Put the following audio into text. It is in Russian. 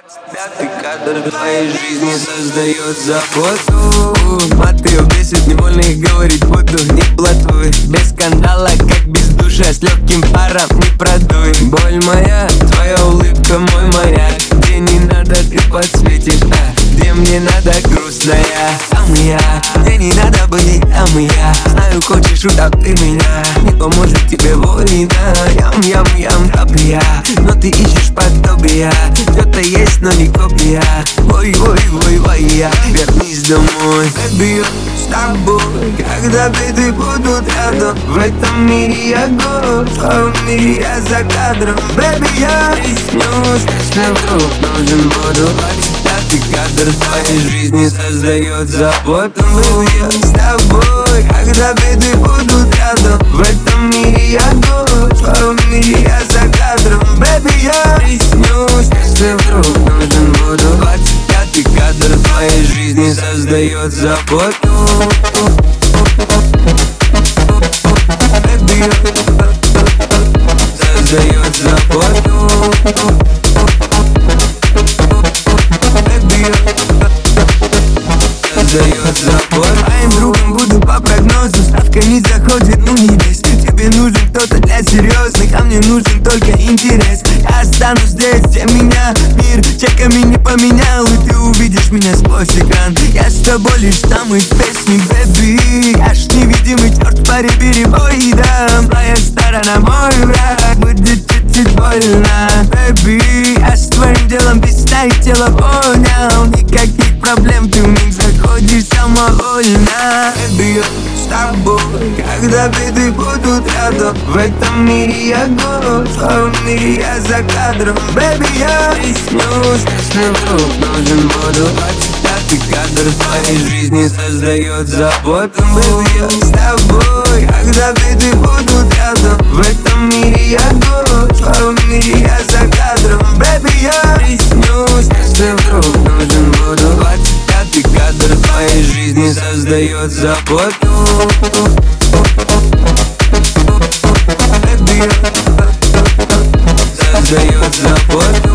25-й кадр твоей жизни создает заботу. Маты бесит, невольно их говорить буду. Не плотвы, без скандала, как без душа. С легким паром не продуй. Боль моя, твоя улыбка мой маяк. Где не надо, ты подсветишь, где мне надо грустная. Там и я, где не надо быть, там и я. Знаю, хочешь, удав ты меня. Не поможет тебе война. Ям, копия. Но ты ищешь подобия. Кто-то есть, но не копия. Ой, я. Вернись домой. Baby, с тобой, когда беды будут рядом. В этом мире я год, в твоем мире я за кадром. Baby, я приснюсь, если вдруг нужен буду. 25-й кадр твоей жизни создает заботу. Baby, я с тобой, когда беды будут рядом. В этом мире я год, в твоем мире я за кадром. Baby, я приснюсь, если вдруг нужен буду. 25-й кадр твоей жизни создает заботу. Baby, создает заботу. Baby, создает заботу. Моим другом буду по прогнозу. Ставка не заходит, ну не весь. Тебе нужен кто-то для серьезных, а мне нужен только интерес. Я останусь здесь, где меня мир чеками не поменял. И ты увидишь меня сквозь экран. Я с тобой лишь там и в песне, baby. Я ж невидимый черт по перебоидам. Твоя сторона мой враг, будет чуть-чуть больно, baby. Я с твоим делом без сна и тела понял. Никаких проблем, ты в них заходишь самовольно. Baby, с тобой, когда беды будут рядом. В этом мире я год, в твоем мире я за кадром. Baby, я приснюсь, если вдруг нужен буду. 25-й кадр твоей жизни создает заботу. Baby, я с тобой, когда беды будут рядом. В этом мире я год, в твоем мире я за кадром. Baby, я приснюсь, если вдруг нужен буду. 25-й кадр твоей жизни создает заботу. Baby, создает заботу.